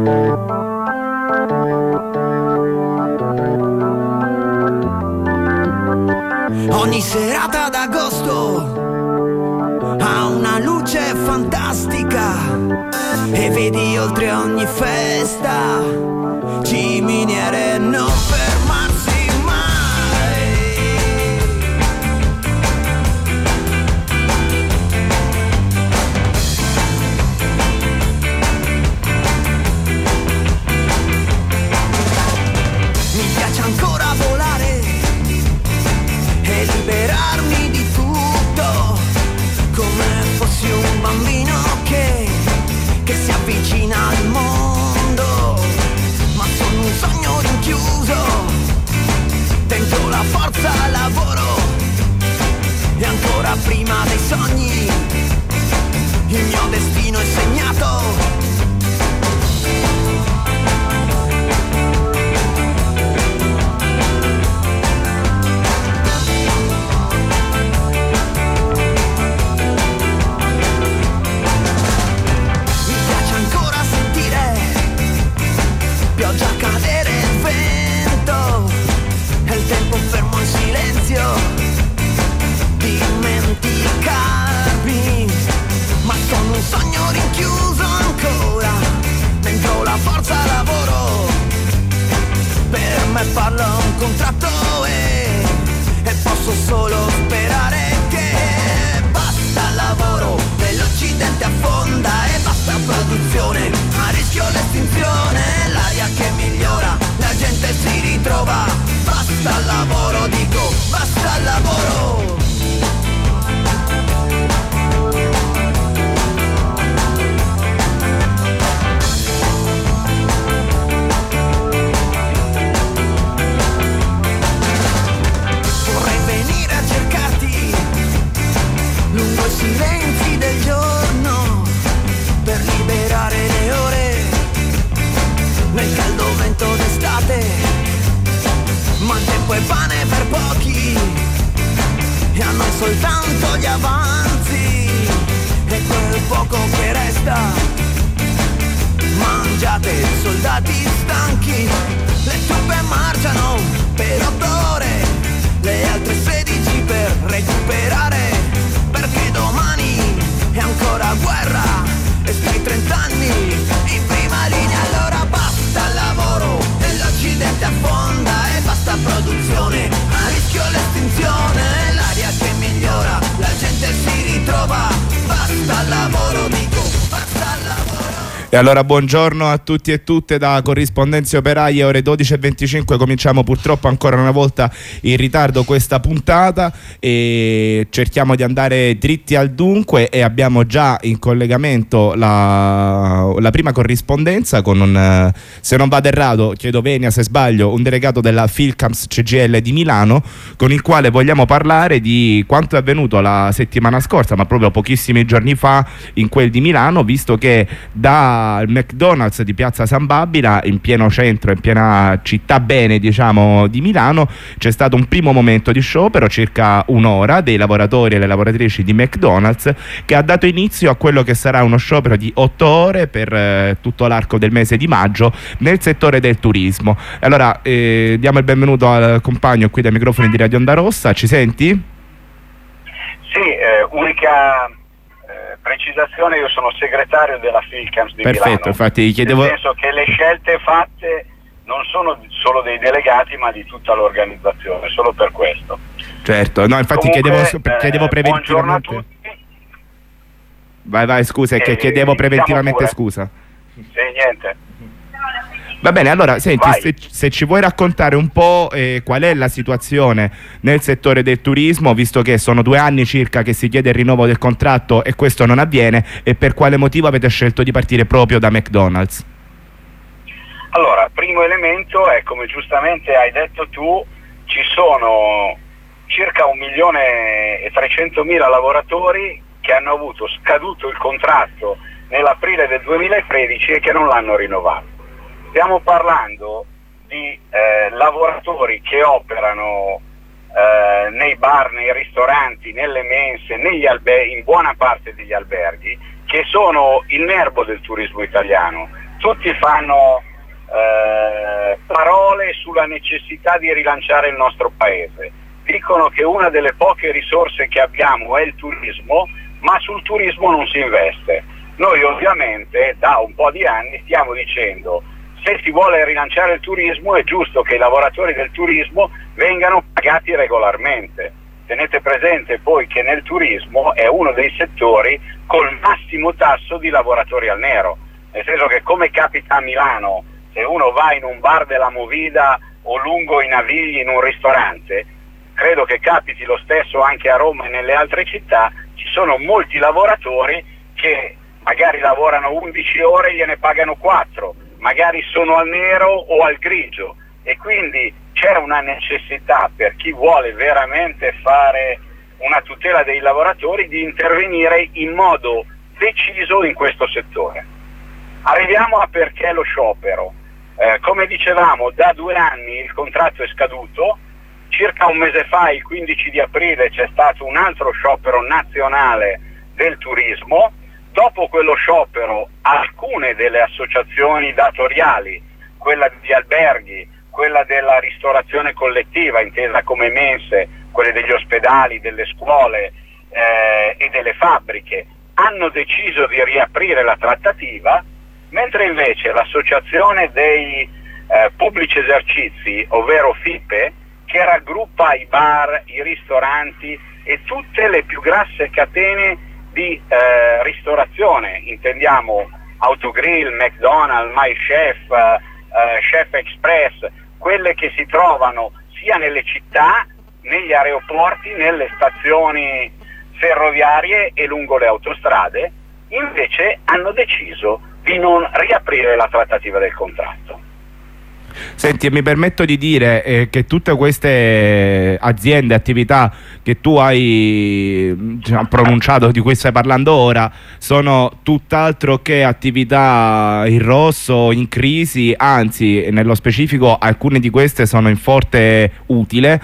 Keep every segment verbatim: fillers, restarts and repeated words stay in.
Ogni serata d'agosto ha una luce fantastica e vedi oltre ogni festa ciminiere non fermarsi mai. Mi piace ancora volare e liberarmi di tutto, come fossi un bambino che, che si avvicina al mondo, ma sono un sogno rinchiuso dentro la forza lavoro, e ancora prima dei sogni il mio destino è segnato. Pioggia, cadere il vento e il tempo fermo in silenzio, dimenticarmi, ma sono un sogno rinchiuso ancora dentro la forza lavoro. Per me parla un contratto e, e posso solo sperare che basta lavoro e l'Occidente affonda e basta produzione, a rischio l'estinzione, l'aria che migliora, la gente si ritrova, basta lavoro, dico basta lavoro. Vorrei venire a cercarti lungo i silenzi del giorno per liberare le ore nel caldo vento d'estate, ma il tempo è pane per pochi e a noi soltanto gli avanzi e quel poco che resta. Mangiate soldati stanchi, le truppe marciano per otto ore, le altre sedici per recuperare, perché domani è ancora guerra e stai trent'anni in prima linea. Allora basta lavoro e l'Occidente affonda e basta produzione, a rischio l'estinzione, l'aria che migliora, la gente si ritrova, basta lavoro, dico basta lavoro. E allora buongiorno a tutti e tutte da Corrispondenze Operaie, ore dodici e venticinque. Cominciamo purtroppo ancora una volta in ritardo questa puntata e cerchiamo di andare dritti al dunque, e abbiamo già in collegamento la, la prima corrispondenza con un, se non vado errato, chiedo venia se sbaglio, un delegato della Philcamps C G I L di Milano, con il quale vogliamo parlare di quanto è avvenuto la settimana scorsa, ma proprio pochissimi giorni fa in quel di Milano, visto che da al McDonald's di Piazza San Babila, in pieno centro, in piena città bene diciamo di Milano, c'è stato un primo momento di sciopero, circa un'ora, dei lavoratori e le lavoratrici di McDonald's, che ha dato inizio a quello che sarà uno sciopero di otto ore per eh, tutto l'arco del mese di maggio nel settore del turismo. Allora eh, diamo il benvenuto al compagno qui dai microfoni di Radio Onda Rossa. Ci senti? Sì, eh, unica precisazione, io sono segretario della Philcamps di Perfetto, Milano. Infatti chiedevo... Nel senso che le scelte fatte non sono solo dei delegati ma di tutta l'organizzazione, solo per questo. Certo, no, infatti Comunque, chiedevo, chiedevo eh, preventivamente... Buongiorno a tutti. Vai, vai, scusa, è che eh, chiedevo preventivamente pure. scusa. Sì, niente. Va bene, allora senti, se, Vai. se ci vuoi raccontare un po' eh, qual è la situazione nel settore del turismo, visto che sono due anni circa che si chiede il rinnovo del contratto e questo non avviene, e per quale motivo avete scelto di partire proprio da McDonald's? Allora, primo elemento è, come giustamente hai detto tu, ci sono circa un milione e trecentomila lavoratori che hanno avuto scaduto il contratto nell'aprile del duemilatredici e che non l'hanno rinnovato. Stiamo parlando di eh, lavoratori che operano eh, nei bar, nei ristoranti, nelle mense, negli alberghi, in buona parte degli alberghi, che sono il nervo del turismo italiano. tutti fanno eh, parole sulla necessità di rilanciare il nostro paese, dicono che una delle poche risorse che abbiamo è il turismo, ma sul turismo non si investe. Noi ovviamente da un po' di anni stiamo dicendo: se si vuole rilanciare il turismo è giusto che i lavoratori del turismo vengano pagati regolarmente. Tenete presente poi che nel turismo è uno dei settori col massimo tasso di lavoratori al nero, nel senso che, come capita a Milano, se uno va in un bar della Movida o lungo i Navigli in un ristorante, credo che capiti lo stesso anche a Roma e nelle altre città. Ci sono molti lavoratori che magari lavorano undici ore e gliene pagano quattro, magari sono al nero o al grigio, e quindi c'è una necessità per chi vuole veramente fare una tutela dei lavoratori di intervenire in modo deciso in questo settore. Arriviamo a perché lo sciopero. Eh, come dicevamo, da due anni il contratto è scaduto. Circa un mese fa, il quindici di aprile, c'è stato un altro sciopero nazionale del turismo. Dopo quello sciopero alcune delle associazioni datoriali, quella degli alberghi, quella della ristorazione collettiva intesa come mense, quelle degli ospedali, delle scuole eh, e delle fabbriche, hanno deciso di riaprire la trattativa, mentre invece l'associazione dei eh, pubblici esercizi, ovvero FIPE, che raggruppa i bar, i ristoranti e tutte le più grasse catene di eh, ristorazione, intendiamo Autogrill, McDonald's, My Chef, eh, Chef Express, quelle che si trovano sia nelle città, negli aeroporti, nelle stazioni ferroviarie e lungo le autostrade, invece hanno deciso di non riaprire la trattativa del contratto. Senti, mi permetto di dire eh, che tutte queste aziende, attività che tu hai diciamo, pronunciato, di cui stai parlando ora, sono tutt'altro che attività in rosso, in crisi, anzi, nello specifico alcune di queste sono in forte utile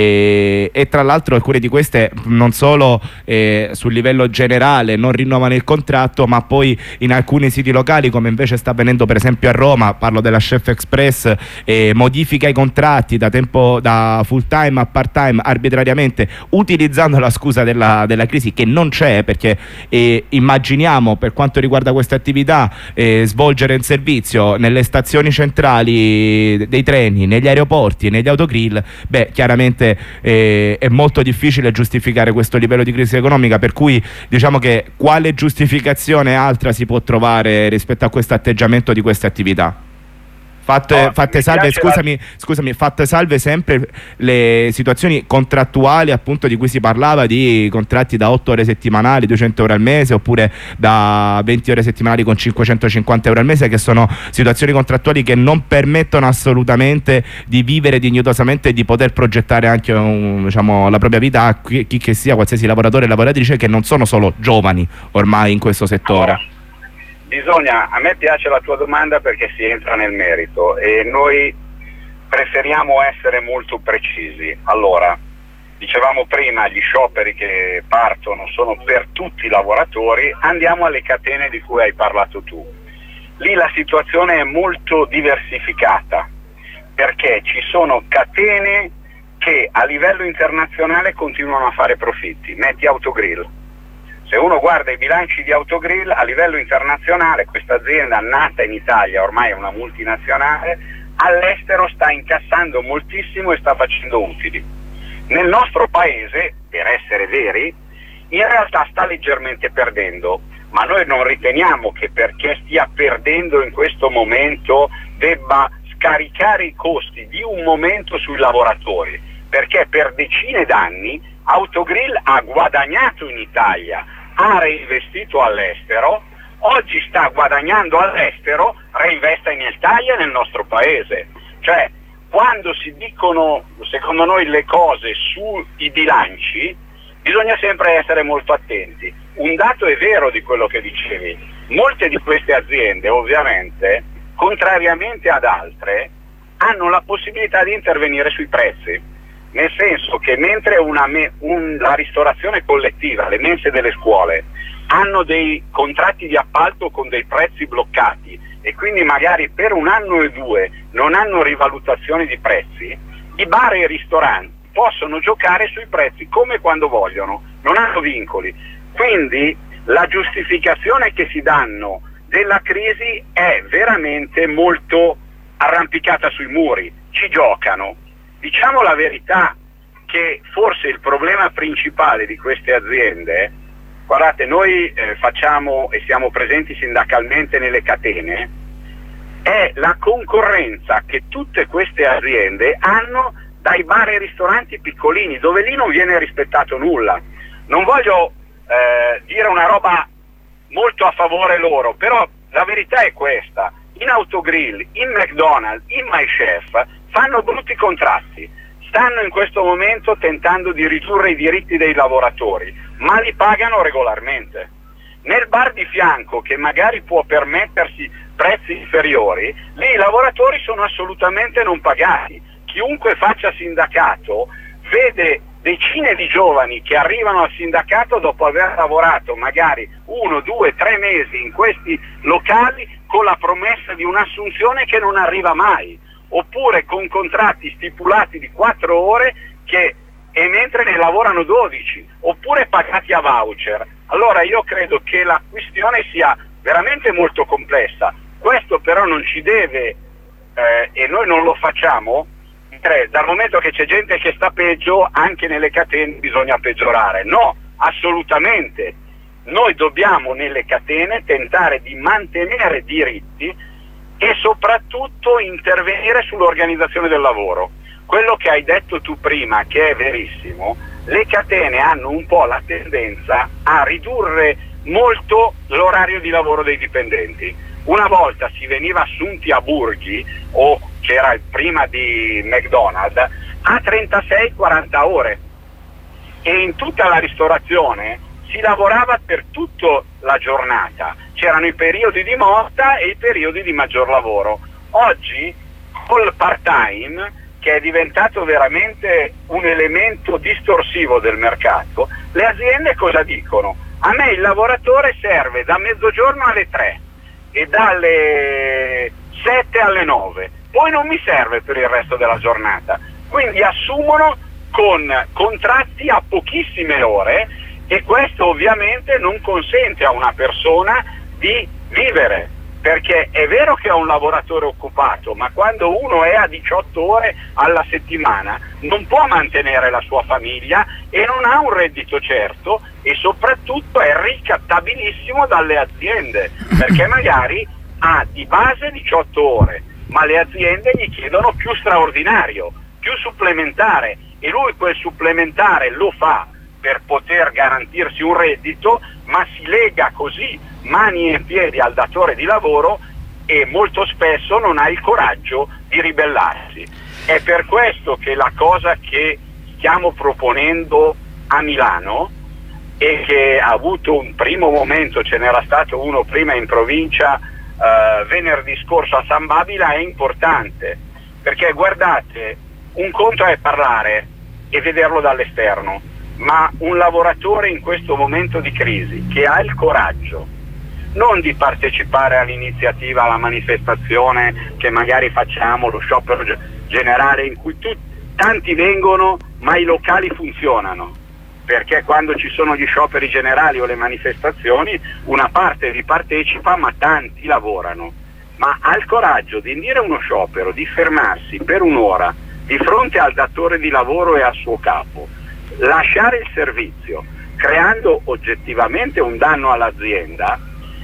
e, e tra l'altro alcune di queste non solo eh, sul livello generale non rinnovano il contratto, ma poi in alcuni siti locali, come invece sta avvenendo per esempio a Roma, parlo della Chef Express, eh, modifica i contratti da tempo da full time a part time arbitrariamente, utilizzando la scusa della, della crisi, che non c'è, perché eh, immaginiamo, per quanto riguarda queste attività, eh, svolgere il servizio nelle stazioni centrali dei treni, negli aeroporti, negli autogrill, beh chiaramente eh, è molto difficile giustificare questo livello di crisi economica, per cui diciamo che quale giustificazione altra si può trovare rispetto a questo atteggiamento di queste attività? Fatte, no, fatte salve, scusami, la... scusami, fatte salve sempre le situazioni contrattuali, appunto, di cui si parlava, di contratti da otto ore settimanali, duecento euro al mese, oppure da venti ore settimanali con cinquecentocinquanta euro al mese, che sono situazioni contrattuali che non permettono assolutamente di vivere dignitosamente e di poter progettare anche un, diciamo, la propria vita a chi, chi che sia, qualsiasi lavoratore e lavoratrice, che non sono solo giovani ormai in questo settore. No. Bisogna, a me piace la tua domanda perché si entra nel merito e noi preferiamo essere molto precisi. Allora, dicevamo prima, gli scioperi che partono sono per tutti i lavoratori, andiamo alle catene di cui hai parlato tu. Lì la situazione è molto diversificata, perché ci sono catene che a livello internazionale continuano a fare profitti. Metti Autogrill. Se uno guarda i bilanci di Autogrill a livello internazionale, questa azienda nata in Italia, ormai è una multinazionale, all'estero sta incassando moltissimo e sta facendo utili. Nel nostro paese, per essere veri, in realtà sta leggermente perdendo, ma noi non riteniamo che perché stia perdendo in questo momento debba scaricare i costi di un momento sui lavoratori, perché per decine d'anni Autogrill ha guadagnato in Italia, ha reinvestito all'estero, oggi sta guadagnando all'estero, reinvesta in Italia e nel nostro paese. Cioè, quando si dicono, secondo noi, le cose sui bilanci, bisogna sempre essere molto attenti. Un dato è vero di quello che dicevi: molte di queste aziende, ovviamente, contrariamente ad altre, hanno la possibilità di intervenire sui prezzi. Nel senso che mentre una me, un, la ristorazione collettiva, le mense delle scuole, hanno dei contratti di appalto con dei prezzi bloccati e quindi magari per un anno e due non hanno rivalutazioni di prezzi, i bar e i ristoranti possono giocare sui prezzi come quando vogliono, non hanno vincoli. Quindi la giustificazione che si danno della crisi è veramente molto arrampicata sui muri, ci giocano. Diciamo la verità che forse il problema principale di queste aziende, guardate, noi eh, facciamo e siamo presenti sindacalmente nelle catene, è la concorrenza che tutte queste aziende hanno dai bar e ristoranti piccolini, dove lì non viene rispettato nulla. Non voglio eh, dire una roba molto a favore loro, però la verità è questa: in Autogrill, in McDonald's, in MyChef fanno brutti contratti, stanno in questo momento tentando di ridurre i diritti dei lavoratori, ma li pagano regolarmente. Nel bar di fianco, che magari può permettersi prezzi inferiori, lì i lavoratori sono assolutamente non pagati. Chiunque faccia sindacato vede decine di giovani che arrivano al sindacato dopo aver lavorato magari uno, due, tre mesi in questi locali con la promessa di un'assunzione che non arriva mai, oppure con contratti stipulati di quattro ore che, e mentre ne lavorano dodici, oppure pagati a voucher. Allora io credo che la questione sia veramente molto complessa. Questo però non ci deve, eh, e noi non lo facciamo, dal momento che c'è gente che sta peggio, anche nelle catene bisogna peggiorare. No, assolutamente. Noi dobbiamo nelle catene tentare di mantenere diritti e soprattutto intervenire sull'organizzazione del lavoro. Quello che hai detto tu prima, che è verissimo, le catene hanno un po' la tendenza a ridurre molto l'orario di lavoro dei dipendenti. Una volta si veniva assunti a Burghi, o c'era prima di McDonald's, a trentasei quaranta ore, e in tutta la ristorazione si lavorava per tutta la giornata, c'erano i periodi di morta e i periodi di maggior lavoro. Oggi col part-time, che è diventato veramente un elemento distorsivo del mercato, le aziende cosa dicono? A me il lavoratore serve da mezzogiorno alle tre e dalle sette alle nove, poi non mi serve per il resto della giornata. Quindi assumono con contratti a pochissime ore, e questo ovviamente non consente a una persona di vivere, perché è vero che è un lavoratore occupato, ma quando uno è a diciotto ore alla settimana non può mantenere la sua famiglia e non ha un reddito certo, e soprattutto è ricattabilissimo dalle aziende, perché magari ha di base diciotto ore, ma le aziende gli chiedono più straordinario, più supplementare, e lui quel supplementare lo fa per poter garantirsi un reddito, ma si lega così mani e piedi al datore di lavoro e molto spesso non ha il coraggio di ribellarsi. È per questo che la cosa che stiamo proponendo a Milano, e che ha avuto un primo momento, ce n'era stato uno prima in provincia eh, venerdì scorso a San Babila, è importante, perché guardate, un conto è parlare e vederlo dall'esterno, ma un lavoratore in questo momento di crisi che ha il coraggio non di partecipare all'iniziativa, alla manifestazione che magari facciamo, lo sciopero generale in cui tutti, tanti vengono ma i locali funzionano, perché quando ci sono gli scioperi generali o le manifestazioni una parte vi partecipa ma tanti lavorano, ma ha il coraggio di indire uno sciopero, di fermarsi per un'ora di fronte al datore di lavoro e al suo capo, lasciare il servizio creando oggettivamente un danno all'azienda,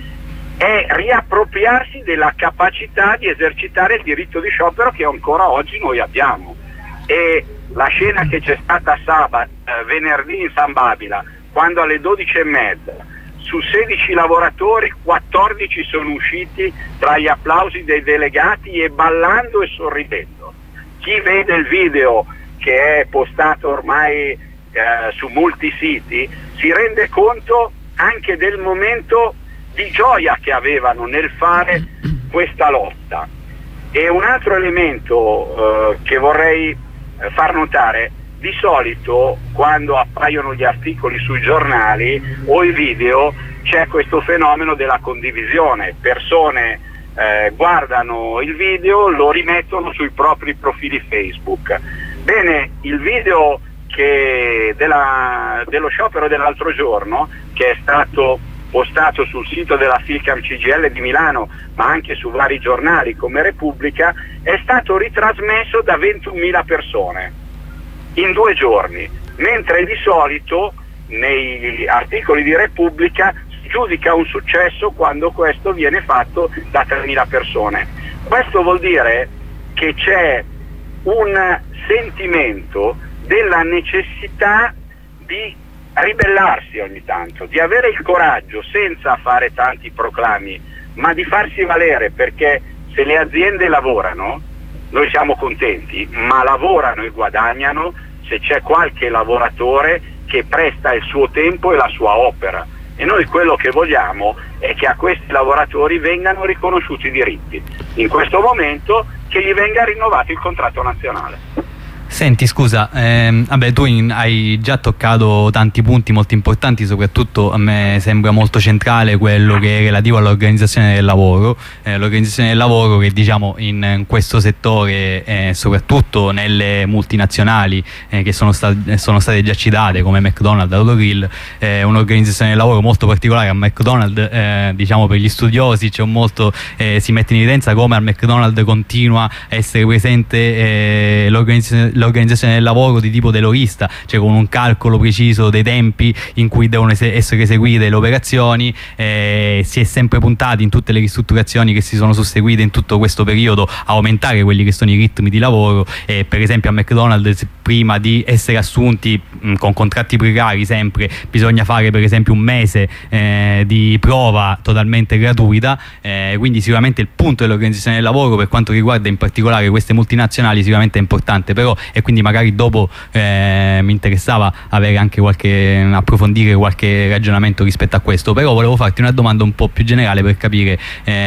è riappropriarsi della capacità di esercitare il diritto di sciopero che ancora oggi noi abbiamo. E la scena che c'è stata sabato, eh, venerdì in San Babila, quando alle dodici e mezza su sedici lavoratori quattordici sono usciti tra gli applausi dei delegati e ballando e sorridendo. Chi vede il video che è postato ormai eh, su molti siti si rende conto anche del momento di gioia che avevano nel fare questa lotta. E un altro elemento eh, che vorrei eh, far notare: di solito quando appaiono gli articoli sui giornali o i video c'è questo fenomeno della condivisione, persone eh, guardano il video, lo rimettono sui propri profili Facebook. Bene, il video che della, dello sciopero dell'altro giorno, che è stato postato sul sito della Filcam C G I L di Milano, ma anche su vari giornali come Repubblica, è stato ritrasmesso da ventunomila persone in due giorni, mentre di solito nei articoli di Repubblica si giudica un successo quando questo viene fatto da tremila persone. Questo vuol dire che c'è un sentimento della necessità di ribellarsi ogni tanto, di avere il coraggio, senza fare tanti proclami, ma di farsi valere, perché se le aziende lavorano noi siamo contenti, ma lavorano e guadagnano se c'è qualche lavoratore che presta il suo tempo e la sua opera, e noi quello che vogliamo è che a questi lavoratori vengano riconosciuti i diritti, in questo momento che gli venga rinnovato il contratto nazionale. Senti, scusa, ehm, vabbè, tu in, hai già toccato tanti punti molto importanti, soprattutto a me sembra molto centrale quello che è relativo all'organizzazione del lavoro, eh, l'organizzazione del lavoro che, diciamo, in, in questo settore, eh, soprattutto nelle multinazionali eh, che sono, sta, sono state già citate come McDonald's, Autogrill, è eh, un'organizzazione del lavoro molto particolare. A McDonald's, eh, diciamo, per gli studiosi c'è un molto, eh, si mette in evidenza come al McDonald's continua a essere presente eh, l'organizzazione l'organizzazione del lavoro di tipo terrorista, cioè con un calcolo preciso dei tempi in cui devono essere eseguite le operazioni. Eh, si è sempre puntati in tutte le ristrutturazioni che si sono susseguite in tutto questo periodo a aumentare quelli che sono i ritmi di lavoro. Eh, per esempio a McDonald's, prima di essere assunti mh, con contratti precari, sempre bisogna fare per esempio un mese eh, di prova totalmente gratuita, eh, quindi sicuramente il punto dell'organizzazione del lavoro per quanto riguarda in particolare queste multinazionali sicuramente è importante, però e quindi magari dopo eh, mi interessava avere anche qualche, approfondire qualche ragionamento rispetto a questo, però volevo farti una domanda un po' più generale per capire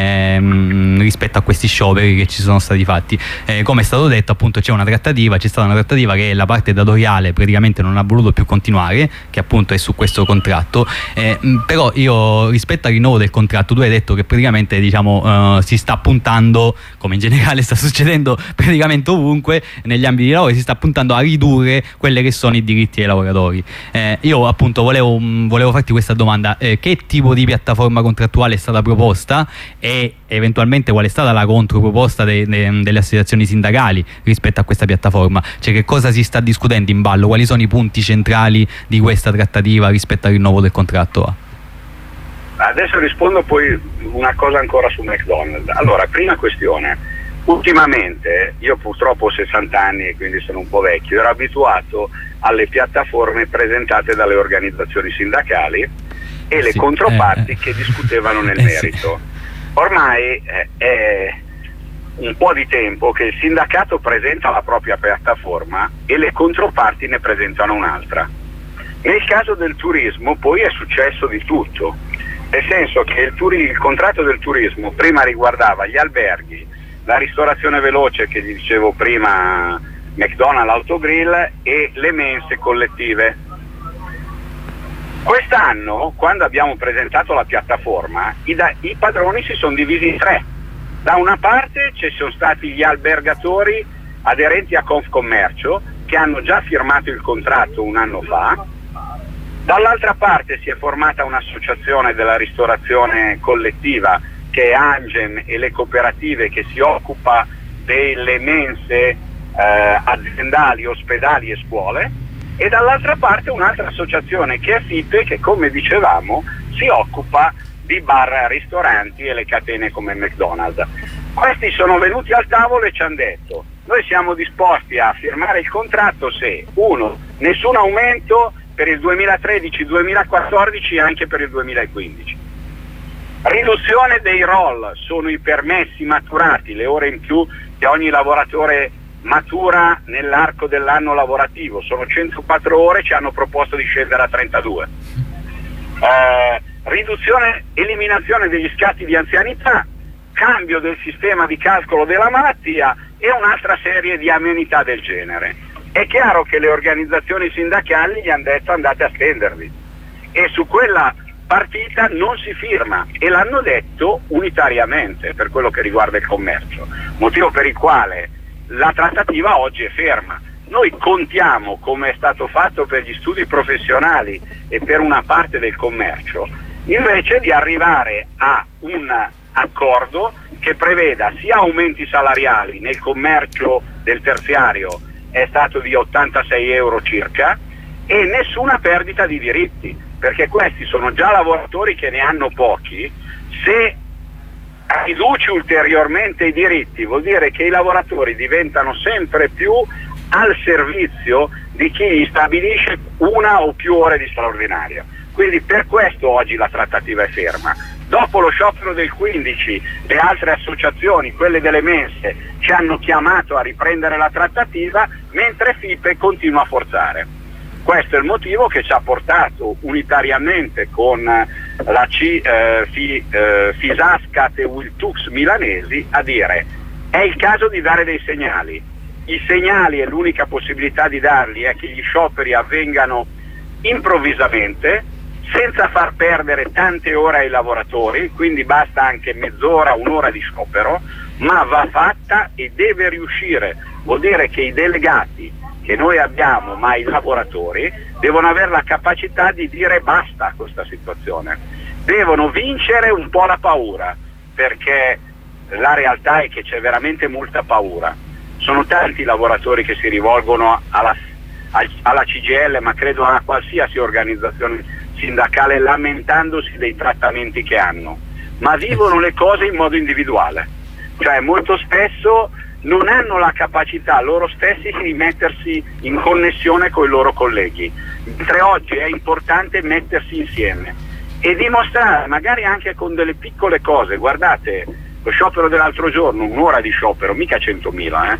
ehm, rispetto a questi scioperi che ci sono stati fatti. Eh, come è stato detto, appunto, c'è una trattativa, c'è stata una trattativa che la parte datoriale praticamente non ha voluto più continuare, che appunto è su questo contratto, eh, però io rispetto al rinnovo del contratto, tu hai detto che praticamente, diciamo, eh, si sta puntando, come in generale sta succedendo praticamente ovunque negli ambiti di lavoro, si sta puntando a ridurre quelli che sono i diritti dei lavoratori. Eh, io appunto volevo, volevo farti questa domanda: eh, che tipo di piattaforma contrattuale è stata proposta e eventualmente qual è stata la controproposta de, de, delle associazioni sindacali rispetto a questa piattaforma? Cioè, che cosa si sta discutendo in ballo? Quali sono i punti centrali di questa trattativa rispetto al rinnovo del contratto? Adesso rispondo poi una cosa ancora su McDonald's. Allora, prima questione. Ultimamente, io purtroppo ho sessanta anni e quindi sono un po' vecchio, ero abituato alle piattaforme presentate dalle organizzazioni sindacali e le sì, controparti eh, che discutevano nel eh, merito. Sì. Ormai eh, è un po' di tempo che il sindacato presenta la propria piattaforma e le controparti ne presentano un'altra. Nel caso del turismo poi è successo di tutto, nel senso che il, turi- il contratto del turismo prima riguardava gli alberghi, la ristorazione veloce che vi dicevo prima, McDonald's, Autogrill, e le mense collettive. Quest'anno, quando abbiamo presentato la piattaforma, i, da- i padroni si sono divisi in tre. Da una parte ci sono stati gli albergatori aderenti a Confcommercio che hanno già firmato il contratto un anno fa, dall'altra parte si è formata un'associazione della ristorazione collettiva che è Angem e le cooperative, che si occupa delle mense eh, aziendali, ospedali e scuole, e dall'altra parte un'altra associazione che è FIPE, che come dicevamo si occupa di bar, ristoranti e le catene come McDonald's. Questi sono venuti al tavolo e ci hanno detto: noi siamo disposti a firmare il contratto se, uno, nessun aumento per il duemilatredici duemilaquattordici e anche per il duemilaquindici. Riduzione dei roll, sono i permessi maturati, le ore in più che ogni lavoratore matura nell'arco dell'anno lavorativo, sono centoquattro ore, ci hanno proposto di scendere a trentadue. Eh, riduzione, eliminazione degli scatti di anzianità, cambio del sistema di calcolo della malattia e un'altra serie di amenità del genere. È chiaro che le organizzazioni sindacali gli hanno detto: andate a stendervi, e su quella partita non si firma, e l'hanno detto unitariamente per quello che riguarda il commercio, motivo per il quale la trattativa oggi è ferma. Noi contiamo, come è stato fatto per gli studi professionali e per una parte del commercio, invece di arrivare a un accordo che preveda sia aumenti salariali, nel commercio del terziario è stato di ottantasei euro circa, e nessuna perdita di diritti, perché questi sono già lavoratori che ne hanno pochi. Se riduci ulteriormente i diritti vuol dire che i lavoratori diventano sempre più al servizio di chi gli stabilisce una o più ore di straordinaria. Quindi per questo oggi la trattativa è ferma. Dopo lo sciopero del quindici, le altre associazioni, quelle delle mense, ci hanno chiamato a riprendere la trattativa, mentre FIPE continua a forzare. Questo è il motivo che ci ha portato unitariamente con la C, eh, Fi, eh, Fisascat e Wiltux milanesi a dire: è il caso di dare dei segnali. I segnali, e l'unica possibilità di darli, è che gli scioperi avvengano improvvisamente, senza far perdere tante ore ai lavoratori, quindi basta anche mezz'ora, un'ora di sciopero, ma va fatta e deve riuscire. Vuol dire che i delegati che noi abbiamo, ma i lavoratori, devono avere la capacità di dire basta a questa situazione. Devono vincere un po' la paura, perché la realtà è che c'è veramente molta paura. Sono tanti i lavoratori che si rivolgono alla, alla C G I L, ma credo a qualsiasi organizzazione sindacale, lamentandosi dei trattamenti che hanno, ma vivono le cose in modo individuale, cioè molto spesso non hanno la capacità loro stessi di mettersi in connessione con i loro colleghi, mentre oggi è importante mettersi insieme e dimostrare, magari anche con delle piccole cose. Guardate, lo sciopero dell'altro giorno, un'ora di sciopero, mica centomila, eh?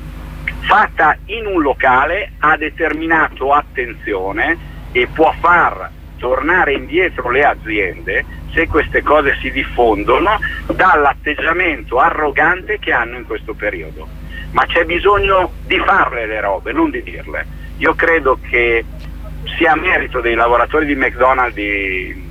fatta in un locale, ha determinato attenzione e può far tornare indietro le aziende, se queste cose si diffondono, dall'atteggiamento arrogante che hanno in questo periodo. Ma c'è bisogno di farle le robe, non di dirle. Io credo che sia merito dei lavoratori di McDonald's di,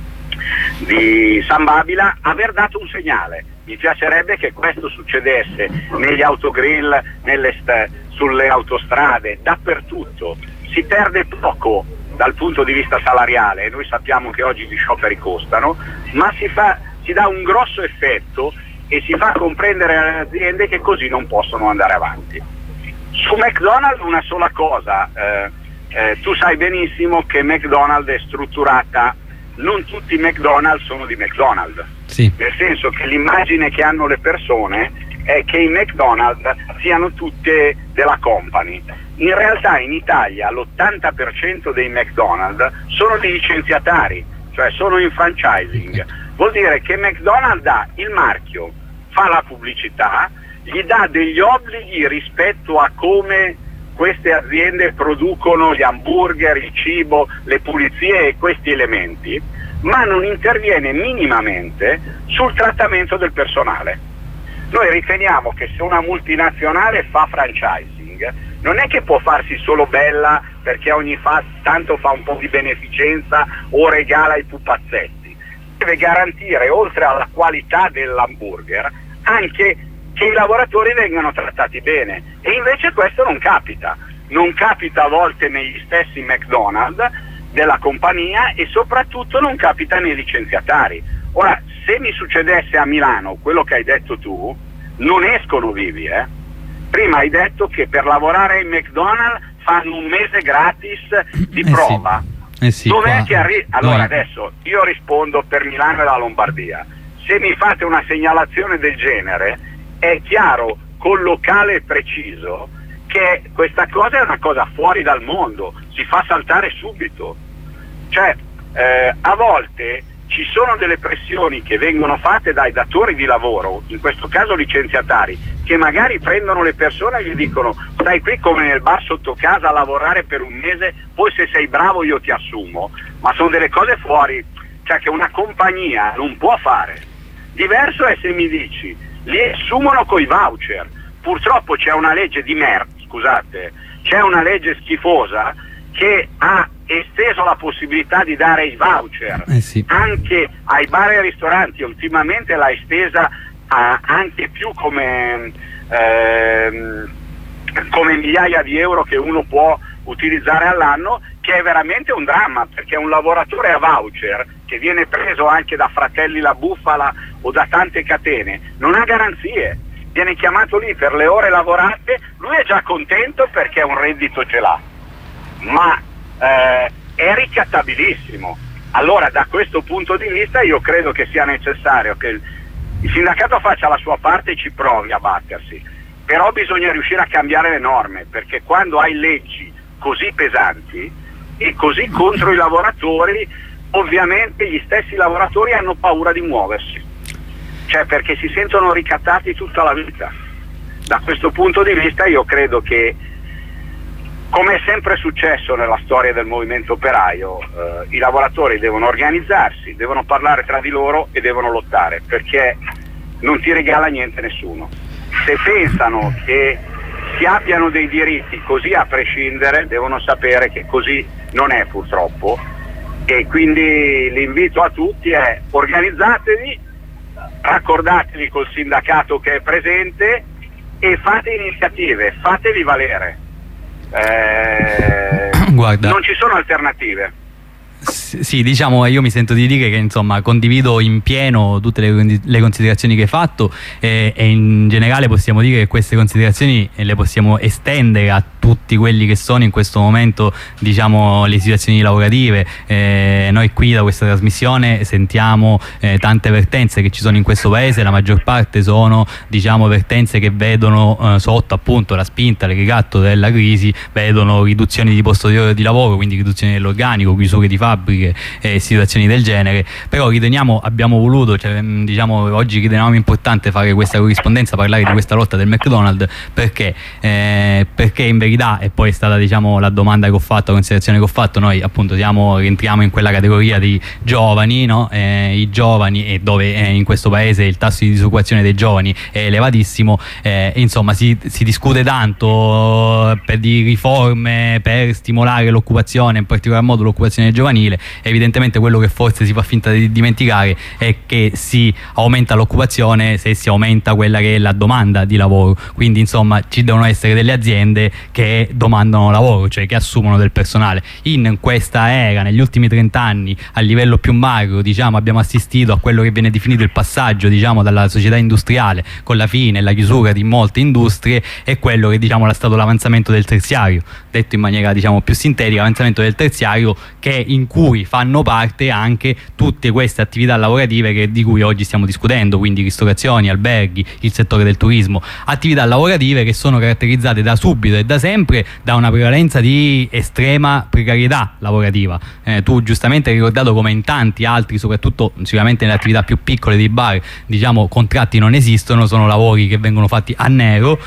di San Babila aver dato un segnale. Mi piacerebbe che questo succedesse negli autogrill, nelle st- sulle autostrade, dappertutto. Si perde poco dal punto di vista salariale, e noi sappiamo che oggi gli scioperi costano, ma si, fa, si dà un grosso effetto e si fa comprendere alle aziende che così non possono andare avanti. Su McDonald's una sola cosa, eh, eh, tu sai benissimo che McDonald's è strutturata, non tutti i McDonald's sono di McDonald's, sì. Nel senso che l'immagine che hanno le persone è che i McDonald's siano tutte della company. In realtà in Italia l'ottanta per cento dei McDonald's sono dei licenziatari, cioè sono in franchising. Vuol dire che McDonald's dà il marchio, fa la pubblicità, gli dà degli obblighi rispetto a come queste aziende producono gli hamburger, il cibo, le pulizie e questi elementi, ma non interviene minimamente sul trattamento del personale. Noi riteniamo che se una multinazionale fa franchising, non è che può farsi solo bella perché ogni fa, tanto fa un po' di beneficenza o regala i pupazzetti. Deve garantire, oltre alla qualità dell'hamburger, anche che i lavoratori vengano trattati bene, e invece questo non capita. Non capita a volte negli stessi McDonald's della compagnia, e soprattutto non capita nei licenziatari. Ora, se mi succedesse a Milano quello che hai detto tu, non escono vivi, eh? Prima hai detto che per lavorare in McDonald's fanno un mese gratis di eh prova. Sì. Eh sì, Dov'è qua... che arriva? Allora Noi... adesso io rispondo per Milano e la Lombardia. Se mi fate una segnalazione del genere, è chiaro, col locale preciso, che questa cosa è una cosa fuori dal mondo, si fa saltare subito. Cioè, eh, a volte ci sono delle pressioni che vengono fatte dai datori di lavoro, in questo caso licenziatari, che magari prendono le persone e gli dicono: stai qui come nel bar sotto casa a lavorare per un mese, poi se sei bravo io ti assumo. Ma sono delle cose fuori, cioè che una compagnia non può fare. Diverso è se mi dici li assumono coi voucher. Purtroppo c'è una legge di merda, scusate, c'è una legge schifosa che ha esteso la possibilità di dare i voucher eh sì. anche ai bar e ai ristoranti, ultimamente l'ha estesa a, anche più come, ehm, come migliaia di euro che uno può utilizzare all'anno, che è veramente un dramma, perché un lavoratore a voucher che viene preso anche da Fratelli La Bufala o da tante catene non ha garanzie, viene chiamato lì per le ore lavorate, lui è già contento perché un reddito ce l'ha, ma eh, è ricattabilissimo. Allora da questo punto di vista io credo che sia necessario che il, il sindacato faccia la sua parte e ci provi a battersi, però bisogna riuscire a cambiare le norme, perché quando hai leggi così pesanti e così contro i lavoratori, ovviamente gli stessi lavoratori hanno paura di muoversi, cioè perché si sentono ricattati tutta la vita. Da questo punto di vista io credo che, come è sempre successo nella storia del movimento operaio, eh, i lavoratori devono organizzarsi, devono parlare tra di loro e devono lottare, perché non ti regala niente nessuno. Se pensano che si abbiano dei diritti così a prescindere, devono sapere che così non è purtroppo, e quindi l'invito a tutti è: organizzatevi, raccordatevi col sindacato che è presente e fate iniziative, fatevi valere. Eh, Guarda, non ci sono alternative. sì, diciamo, io mi sento di dire che insomma condivido in pieno tutte le, le considerazioni che hai fatto, e, e in generale possiamo dire che queste considerazioni le possiamo estendere a tutti quelli che sono in questo momento, diciamo, le situazioni lavorative. Eh, noi qui da questa trasmissione sentiamo eh, tante vertenze che ci sono in questo paese, la maggior parte sono, diciamo, vertenze che vedono eh, sotto appunto la spinta, il ricatto della crisi, vedono riduzioni di posto di ore di lavoro, quindi riduzioni dell'organico, chiusure di fabbriche e situazioni del genere. Però riteniamo, abbiamo voluto, cioè, diciamo, oggi riteniamo importante fare questa corrispondenza, parlare di questa lotta del McDonald's, perché eh, perché in verità, e poi è stata, diciamo, la domanda che ho fatto, la considerazione che ho fatto, noi appunto siamo, rientriamo in quella categoria di giovani, no? Eh, i giovani, e dove eh, in questo paese il tasso di disoccupazione dei giovani è elevatissimo, eh, insomma si, si discute tanto per di riforme per stimolare l'occupazione, in particolar modo l'occupazione giovanile. Evidentemente quello che forse si fa finta di dimenticare è che si aumenta l'occupazione se si aumenta quella che è la domanda di lavoro, quindi insomma ci devono essere delle aziende che domandano lavoro, cioè che assumono del personale. In questa era, negli ultimi trent'anni, a livello più macro, diciamo, abbiamo assistito a quello che viene definito il passaggio, diciamo, dalla società industriale, con la fine e la chiusura di molte industrie, e quello che, diciamo, è stato l'avanzamento del terziario, detto in maniera, diciamo, più sintetica, l'avanzamento del terziario, che in cui fanno parte anche tutte queste attività lavorative che, di cui oggi stiamo discutendo, quindi ristorazioni, alberghi, il settore del turismo, attività lavorative che sono caratterizzate da subito e da sempre da una prevalenza di estrema precarietà lavorativa. Eh, tu giustamente hai ricordato come in tanti altri, soprattutto sicuramente nelle attività più piccole dei bar, diciamo, contratti non esistono, sono lavori che vengono fatti a nero,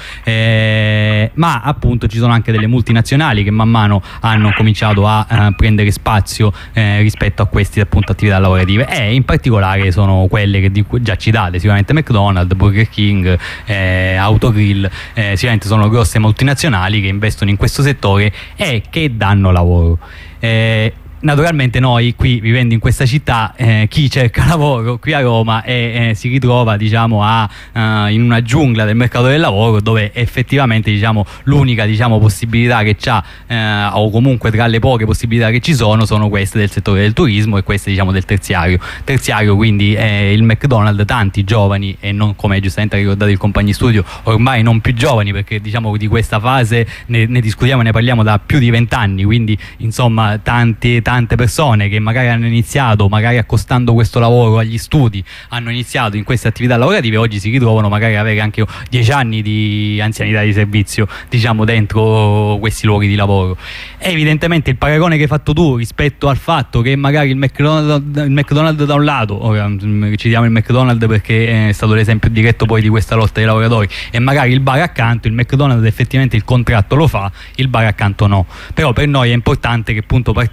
eh, ma appunto ci sono anche delle multinazionali che man mano hanno cominciato a eh, prendere spazio eh, rispetto a queste appunto attività lavorative, e in particolare sono quelle che di, già citate, sicuramente McDonald's, Burger King, eh, Autogrill, eh, sicuramente sono grosse multinazionali che investono in questo settore e che danno lavoro. Eh, Naturalmente noi qui, vivendo in questa città, eh, chi cerca lavoro qui a Roma e eh, si ritrova, diciamo, a, uh, in una giungla del mercato del lavoro, dove effettivamente, diciamo, l'unica, diciamo, possibilità che c'ha, eh, o comunque tra le poche possibilità che ci sono, sono queste del settore del turismo e queste, diciamo, del terziario. Terziario quindi è il McDonald's, tanti giovani, e non, come giustamente ha ricordato il compagno di studio, ormai non più giovani, perché, diciamo, di questa fase ne, ne discutiamo e ne parliamo da più di vent'anni, quindi insomma tanti tante persone che magari hanno iniziato, magari accostando questo lavoro agli studi, hanno iniziato in queste attività lavorative, oggi si ritrovano magari a avere anche dieci anni di anzianità di servizio, diciamo, dentro questi luoghi di lavoro. E evidentemente il paragone che hai fatto tu rispetto al fatto che magari il McDonald's, il McDonald's da un lato, ora citiamo il McDonald's perché è stato l'esempio diretto poi di questa lotta dei lavoratori, e magari il bar accanto, il McDonald's effettivamente il contratto lo fa, il bar accanto no. Però per noi è importante che appunto partire forse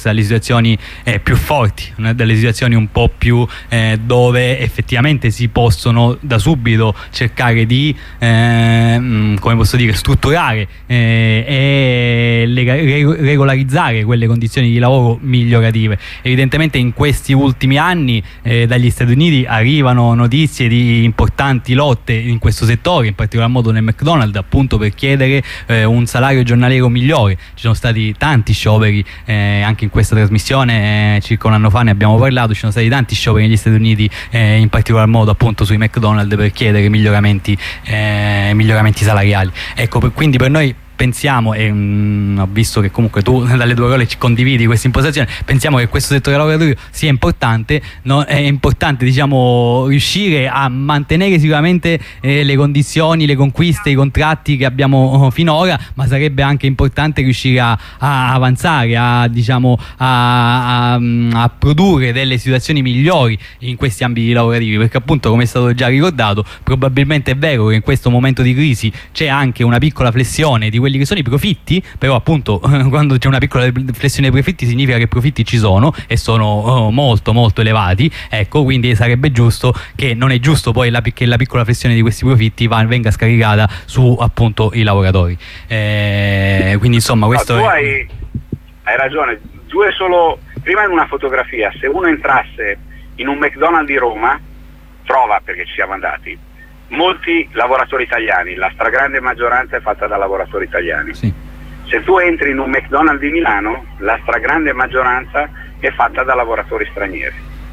forse dalle situazioni eh, più forti, dalle situazioni un po' più eh, dove effettivamente si possono da subito cercare di eh, come posso dire strutturare eh, e regolarizzare quelle condizioni di lavoro migliorative. Evidentemente in questi ultimi anni eh, dagli Stati Uniti arrivano notizie di importanti lotte in questo settore, in particolar modo nel McDonald's, appunto per chiedere eh, un salario giornaliero migliore. Ci sono stati tanti scioperi eh, anche in questa trasmissione, eh, circa un anno fa ne abbiamo parlato, ci sono stati tanti scioperi negli Stati Uniti, eh, in particolar modo appunto sui McDonald's, per chiedere miglioramenti, eh, miglioramenti salariali. Ecco, per, quindi per noi pensiamo, e mh, ho visto che comunque tu dalle tue parole ci condividi questa impostazione, pensiamo che questo settore lavorativo sia importante, no? È importante riuscire riuscire a mantenere sicuramente eh, le condizioni, le conquiste, i contratti che abbiamo finora, ma sarebbe anche importante riuscire a, a avanzare, a, diciamo, a, a, a produrre delle situazioni migliori in questi ambiti lavorativi, perché appunto, come è stato già ricordato, probabilmente è vero che in questo momento di crisi c'è anche una piccola flessione di quelli che sono i profitti, però appunto quando c'è una piccola flessione dei profitti significa che i profitti ci sono e sono oh, molto molto elevati, ecco, quindi sarebbe giusto che non è giusto poi la, che la piccola flessione di questi profitti va, venga scaricata su appunto i lavoratori, eh, quindi insomma questo no, tu è... hai, hai ragione, tu è solo prima in una fotografia, se uno entrasse in un McDonald's di Roma trova, perché ci siamo andati, molti lavoratori italiani, la stragrande maggioranza è fatta da lavoratori italiani. Sì. Se tu entri in un McDonald's di Milano, la stragrande maggioranza è fatta da lavoratori stranieri.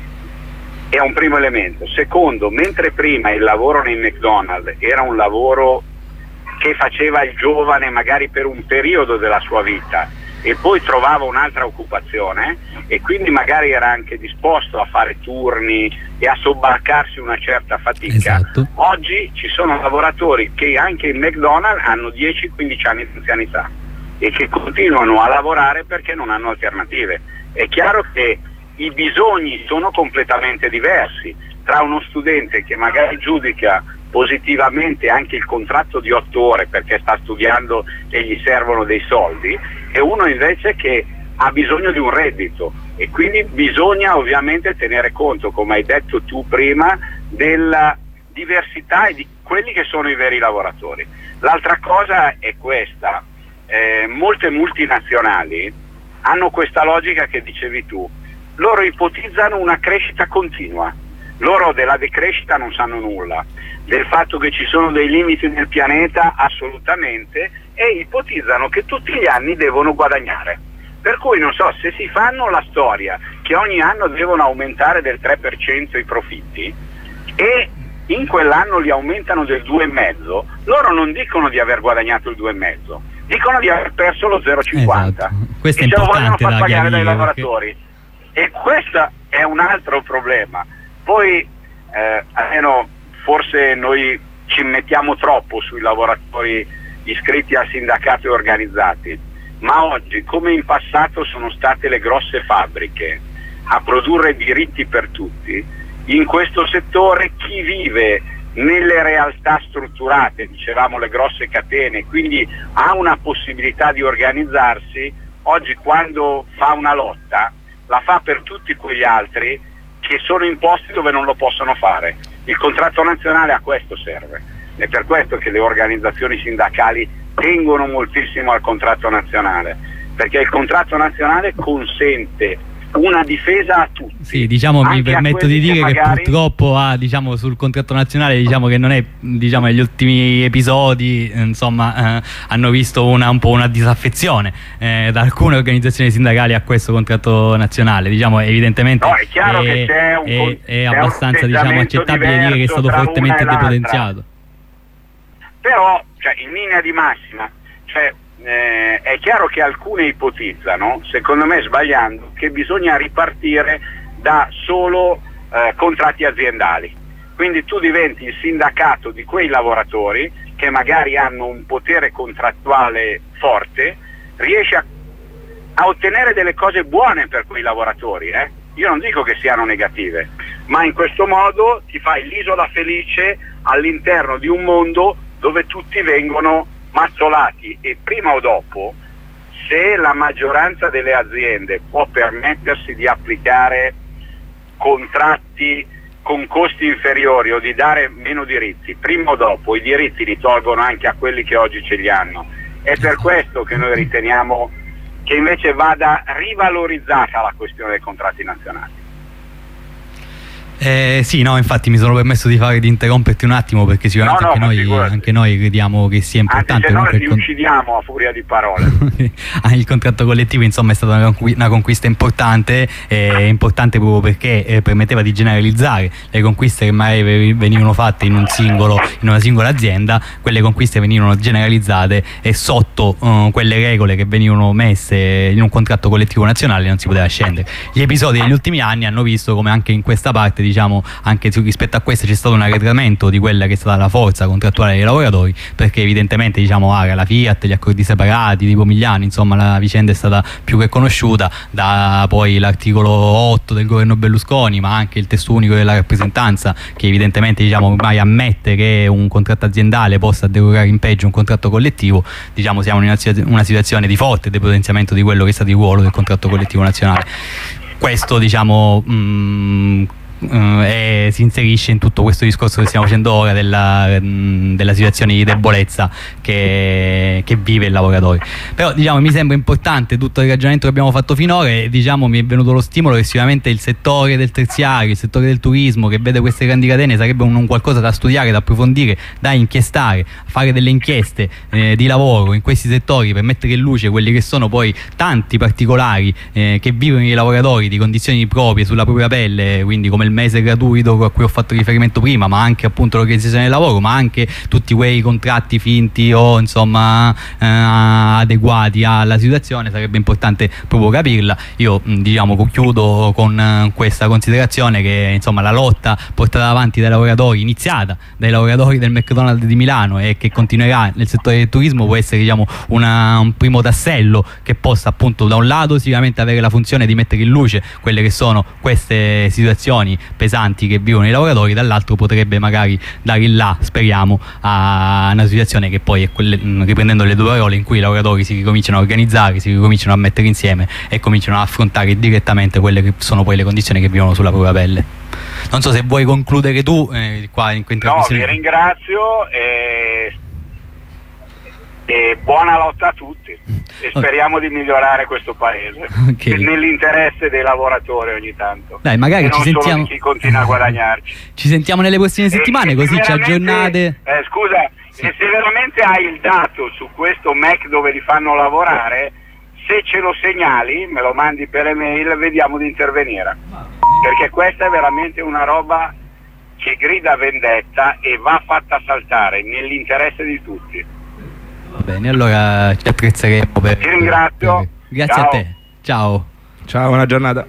È un primo elemento. Secondo, mentre prima il lavoro nei McDonald's era un lavoro che faceva il giovane magari per un periodo della sua vita e poi trovava un'altra occupazione e quindi magari era anche disposto a fare turni e a sobbarcarsi una certa fatica. Esatto. Oggi ci sono lavoratori che anche in McDonald's hanno dieci quindici anni di anzianità e che continuano a lavorare perché non hanno alternative. È chiaro che i bisogni sono completamente diversi tra uno studente che magari giudica positivamente anche il contratto di otto ore perché sta studiando e gli servono dei soldi, e uno invece che ha bisogno di un reddito, e quindi bisogna ovviamente tenere conto, come hai detto tu prima, della diversità e di quelli che sono i veri lavoratori. L'altra cosa è questa, eh, molte multinazionali hanno questa logica che dicevi tu, loro ipotizzano una crescita continua, loro della decrescita non sanno nulla, del fatto che ci sono dei limiti nel pianeta assolutamente, e ipotizzano che tutti gli anni devono guadagnare. Per cui non so, se si fanno la storia che ogni anno devono aumentare del tre per cento i profitti e in quell'anno li aumentano del due virgola cinque, loro non dicono di aver guadagnato il due virgola cinque, dicono di aver perso lo zero virgola cinquanta. Esatto. Questo e è ce lo vogliono importante far da pagare dai chiarire, lavoratori. Perché... E questo è un altro problema. Poi eh, almeno forse noi ci mettiamo troppo sui lavoratori iscritti al sindacato e organizzati, ma oggi, come in passato sono state le grosse fabbriche a produrre diritti per tutti, in questo settore chi vive nelle realtà strutturate, dicevamo le grosse catene, quindi ha una possibilità di organizzarsi, oggi quando fa una lotta la fa per tutti quegli altri che sono in posti dove non lo possono fare. Il contratto nazionale a questo serve, è per questo che le organizzazioni sindacali tengono moltissimo al contratto nazionale, perché il contratto nazionale consente una difesa a tutti. Sì, diciamo, mi permetto di dire che, magari... che purtroppo ha, diciamo, sul contratto nazionale, diciamo che non è, diciamo, negli ultimi episodi, insomma, eh, hanno visto una, un po' una disaffezione eh, da alcune organizzazioni sindacali a questo contratto nazionale. Diciamo, evidentemente no, è, chiaro è, che c'è un, è, è c'è abbastanza, diciamo, accettabile dire che è stato fortemente depotenziato. Però, cioè, in linea di massima, cioè, Eh, è chiaro che alcune ipotizzano, secondo me sbagliando, che bisogna ripartire da solo eh, contratti aziendali. Quindi tu diventi il sindacato di quei lavoratori che magari hanno un potere contrattuale forte, riesci a, a ottenere delle cose buone per quei lavoratori. Eh? Io non dico che siano negative, ma in questo modo ti fai l'isola felice all'interno di un mondo dove tutti vengono mazzolati e prima o dopo se la maggioranza delle aziende può permettersi di applicare contratti con costi inferiori o di dare meno diritti, prima o dopo i diritti li tolgono anche a quelli che oggi ce li hanno. È per questo che noi riteniamo che invece vada rivalorizzata la questione dei contratti nazionali. Eh, sì, no, infatti mi sono permesso di fare di interromperti un attimo, perché sicuramente no, no, anche, noi, anche noi crediamo che sia importante. Anche se noi li uccidiamo a furia di parole. Il contratto collettivo, insomma, è stata una, una conquista importante, eh, importante proprio perché eh, permetteva di generalizzare le conquiste che magari venivano fatte in un singolo, in una singola azienda. Quelle conquiste venivano generalizzate e sotto uh, quelle regole che venivano messe in un contratto collettivo nazionale non si poteva scendere. Gli episodi degli ultimi anni hanno visto come anche in questa parte, diciamo, anche rispetto a questo c'è stato un arretramento di quella che è stata la forza contrattuale dei lavoratori, perché evidentemente, diciamo, ARA, la Fiat, gli accordi separati di Pomigliano, insomma la vicenda è stata più che conosciuta, da poi l'articolo otto del governo Berlusconi, ma anche il testo unico della rappresentanza, che evidentemente, diciamo, ormai ammette che un contratto aziendale possa derogare in peggio un contratto collettivo. Diciamo, siamo in una, una situazione di forte depotenziamento di quello che è stato il ruolo del contratto collettivo nazionale. Questo, diciamo, mh, Uh, e si inserisce in tutto questo discorso che stiamo facendo ora della, mh, della situazione di debolezza che, che vive il lavoratore. Però, diciamo, mi sembra importante tutto il ragionamento che abbiamo fatto finora, e, diciamo, mi è venuto lo stimolo che sicuramente il settore del terziario, il settore del turismo, che vede queste grandi catene, sarebbe un, un qualcosa da studiare, da approfondire, da inchiestare, fare delle inchieste eh, di lavoro in questi settori per mettere in luce quelli che sono poi tanti particolari eh, che vivono i lavoratori di condizioni proprie sulla propria pelle, quindi come il mese gratuito a cui ho fatto riferimento prima, ma anche appunto l'organizzazione del lavoro, ma anche tutti quei contratti finti o insomma eh, adeguati alla situazione. Sarebbe importante proprio capirla. Io diciamo chiudo con eh, questa considerazione che insomma la lotta portata avanti dai lavoratori, iniziata dai lavoratori del McDonald's di Milano e che continuerà nel settore del turismo, può essere, diciamo, una, un primo tassello che possa appunto da un lato sicuramente avere la funzione di mettere in luce quelle che sono queste situazioni pesanti che vivono i lavoratori, dall'altro potrebbe magari dare il là, speriamo, a una situazione che poi è quelle, riprendendo le due parole, in cui i lavoratori si ricominciano a organizzare, si ricominciano a mettere insieme e cominciano a affrontare direttamente quelle che sono poi le condizioni che vivono sulla propria pelle. Non so se vuoi concludere tu eh, qua in questa No, vi ringrazio e, e buona lotta a tutti e speriamo okay. di migliorare questo paese, okay. nell'interesse dei lavoratori ogni tanto. Dai, magari e ci non sentiamo. Solo di chi continua a guadagnarci. Ci sentiamo nelle prossime settimane, e, così ci aggiornate. Eh, scusa, sì. E se veramente hai il dato su questo M E C dove li fanno lavorare, se ce lo segnali, me lo mandi per email, vediamo di intervenire. Perché questa è veramente una roba che grida vendetta e va fatta saltare nell'interesse di tutti. Va bene, allora ci apprezzeremo per... Ti ringrazio. Per... Grazie Ciao. a te. Ciao. Ciao, buona giornata.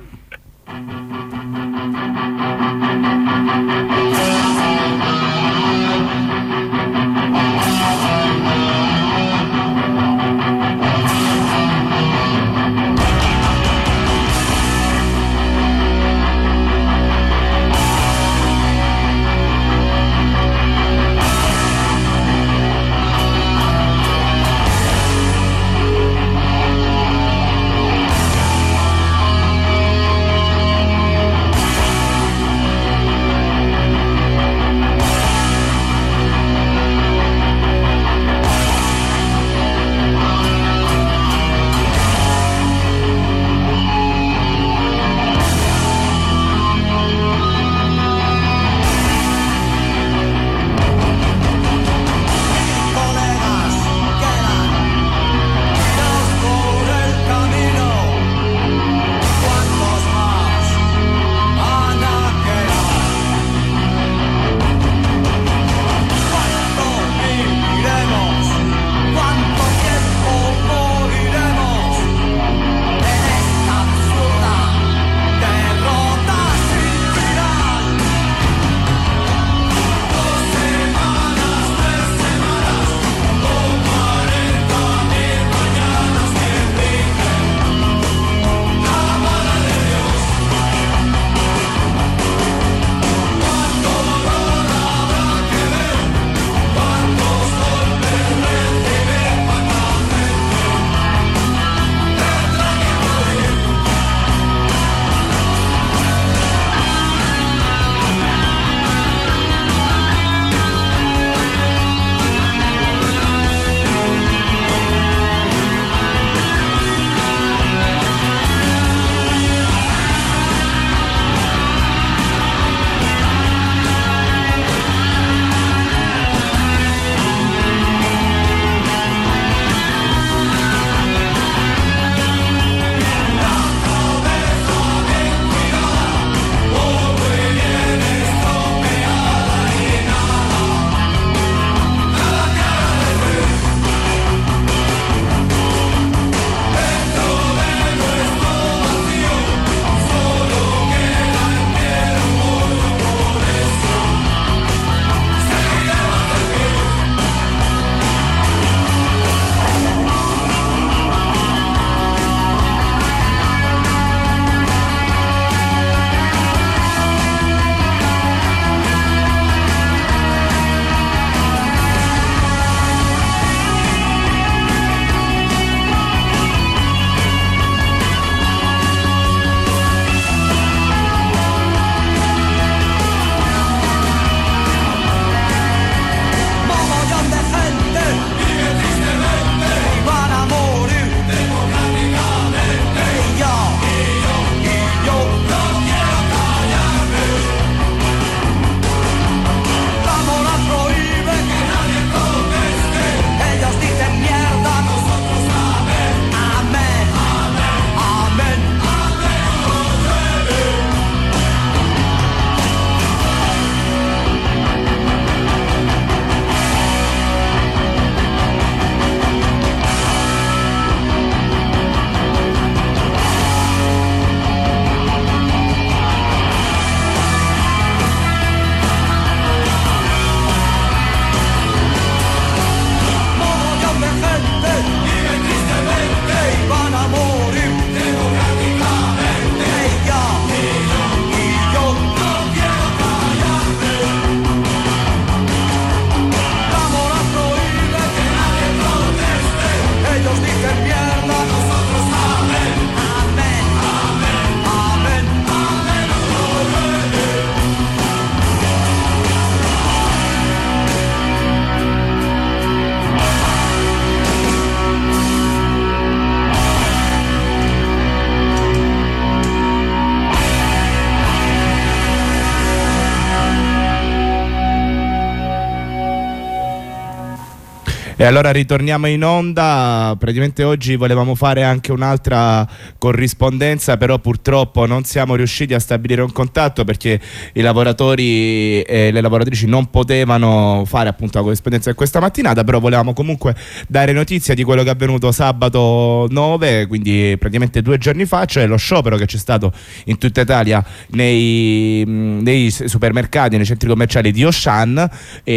E allora ritorniamo in onda. Praticamente oggi volevamo fare anche un'altra corrispondenza, però purtroppo non siamo riusciti a stabilire un contatto perché i lavoratori e le lavoratrici non potevano fare appunto la corrispondenza di questa mattinata. Però volevamo comunque dare notizia di quello che è avvenuto sabato nove, quindi praticamente due giorni fa, cioè lo sciopero che c'è stato in tutta Italia nei, nei supermercati, nei centri commerciali di Auchan,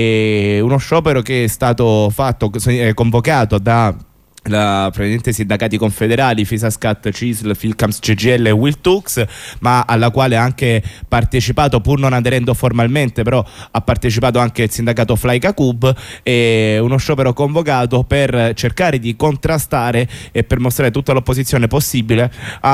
e uno sciopero che è stato fatto convocato da la, sindacati confederali Fisascat, C I S L, Filcams, C G I L e Wiltux, ma alla quale ha anche partecipato, pur non aderendo formalmente, però ha partecipato anche il sindacato Flycacub. E uno sciopero convocato per cercare di contrastare e per mostrare tutta l'opposizione possibile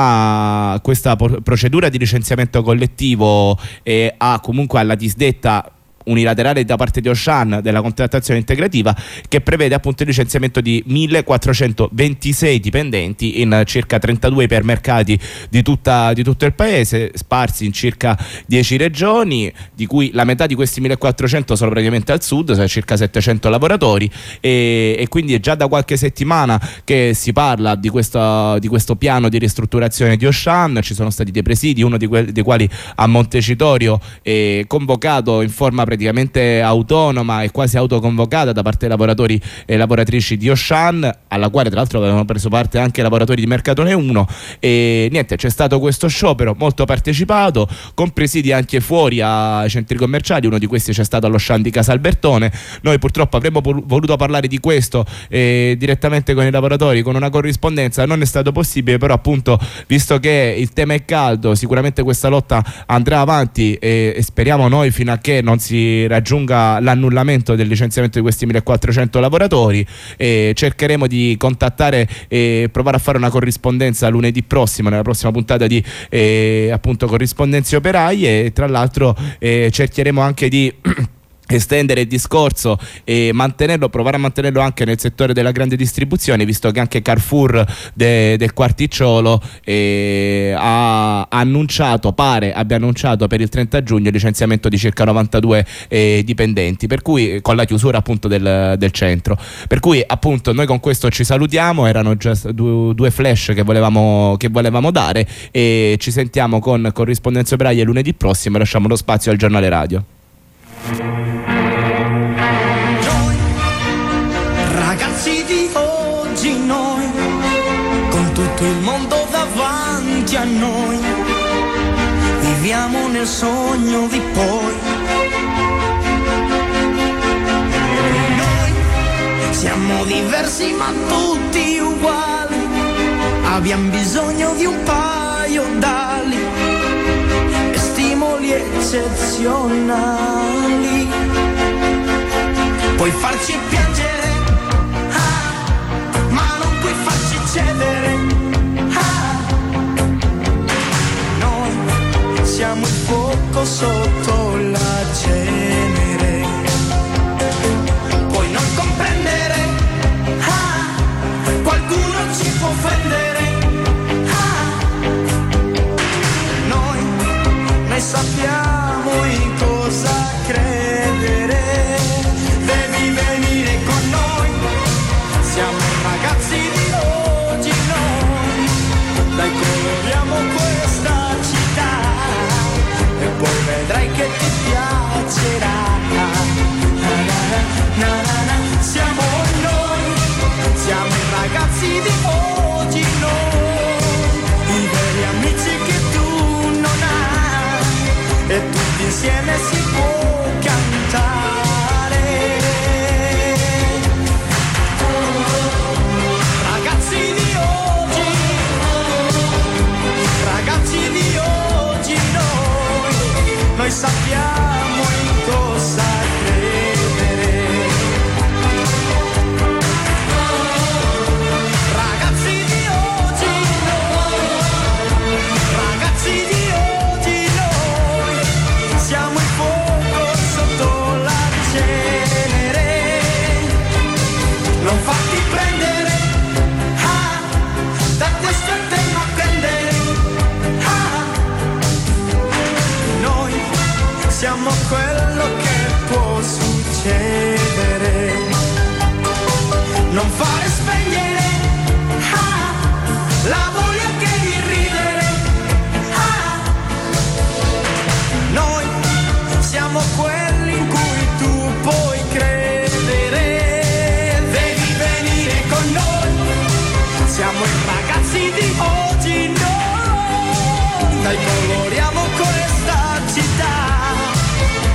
a questa procedura di licenziamento collettivo e a comunque alla disdetta unilaterale da parte di Auchan della contrattazione integrativa, che prevede appunto il licenziamento di millequattrocentoventisei dipendenti in circa trentadue ipermercati di, tutta, di tutto il paese, sparsi in circa dieci regioni, di cui la metà di questi millequattrocento sono praticamente al sud, cioè circa settecento lavoratori, e, e quindi è già da qualche settimana che si parla di, questa, di questo piano di ristrutturazione di Auchan. Ci sono stati dei presidi, uno di que- dei quali a Montecitorio, eh, convocato in forma praticamente autonoma e quasi autoconvocata da parte dei lavoratori e lavoratrici di Auchan, alla quale tra l'altro avevano preso parte anche i lavoratori di Mercatone uno. E niente, c'è stato questo sciopero molto partecipato, con presidi anche fuori ai centri commerciali. Uno di questi c'è stato allo Auchan di Casalbertone. Noi purtroppo avremmo voluto parlare di questo eh, direttamente con i lavoratori, con una corrispondenza, non è stato possibile, però appunto, visto che il tema è caldo, sicuramente questa lotta andrà avanti e, e speriamo noi fino a che non si raggiunga l'annullamento del licenziamento di questi millequattrocento lavoratori. E cercheremo di contattare e provare a fare una corrispondenza lunedì prossimo, nella prossima puntata di eh, appunto Corrispondenze Operaie, e tra l'altro eh, cercheremo anche di estendere il discorso e mantenerlo, provare a mantenerlo anche nel settore della grande distribuzione, visto che anche Carrefour de, del Quarticciolo eh, ha annunciato, pare abbia annunciato per il trenta giugno il licenziamento di circa novantadue eh, dipendenti, per cui con la chiusura appunto del, del centro. Per cui appunto noi con questo ci salutiamo, erano già due, due flash che volevamo, che volevamo dare, e ci sentiamo con Corrispondenze Operaie lunedì prossimo e lasciamo lo spazio al giornale radio. Noi, ragazzi di oggi, noi, con tutto il mondo davanti a noi, viviamo nel sogno di poi. Noi siamo diversi ma tutti uguali, abbiamo bisogno di un paio d'ali e stimoli eccezionali. Puoi farci piangere, ah, ma non puoi farci cedere, ah. Noi siamo il fuoco sotto la cenere. Puoi non comprendere, ah, qualcuno ci può offendere, ah. Noi, noi sappiamo in cosa credere. Devi venire con noi, siamo ragazzi di oggi noi, dai coloriamo questa città e poi vedrai che ti piacerà. Na, na, na, na, na. Siamo noi, siamo i ragazzi di oggi noi, i veri amici che tu non hai, e tutti insieme si può cantare. Noi sappiamo in cosa credere. Ragazzi di oggi noi, ragazzi di oggi noi, siamo i fuochi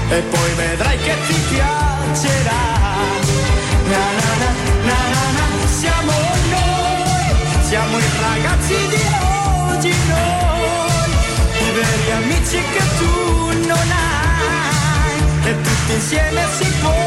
e poi vedrai che ti piacerà. Na na na, na na na, siamo noi, siamo i ragazzi di oggi, noi, i veri amici che tu non hai, e tutti insieme si può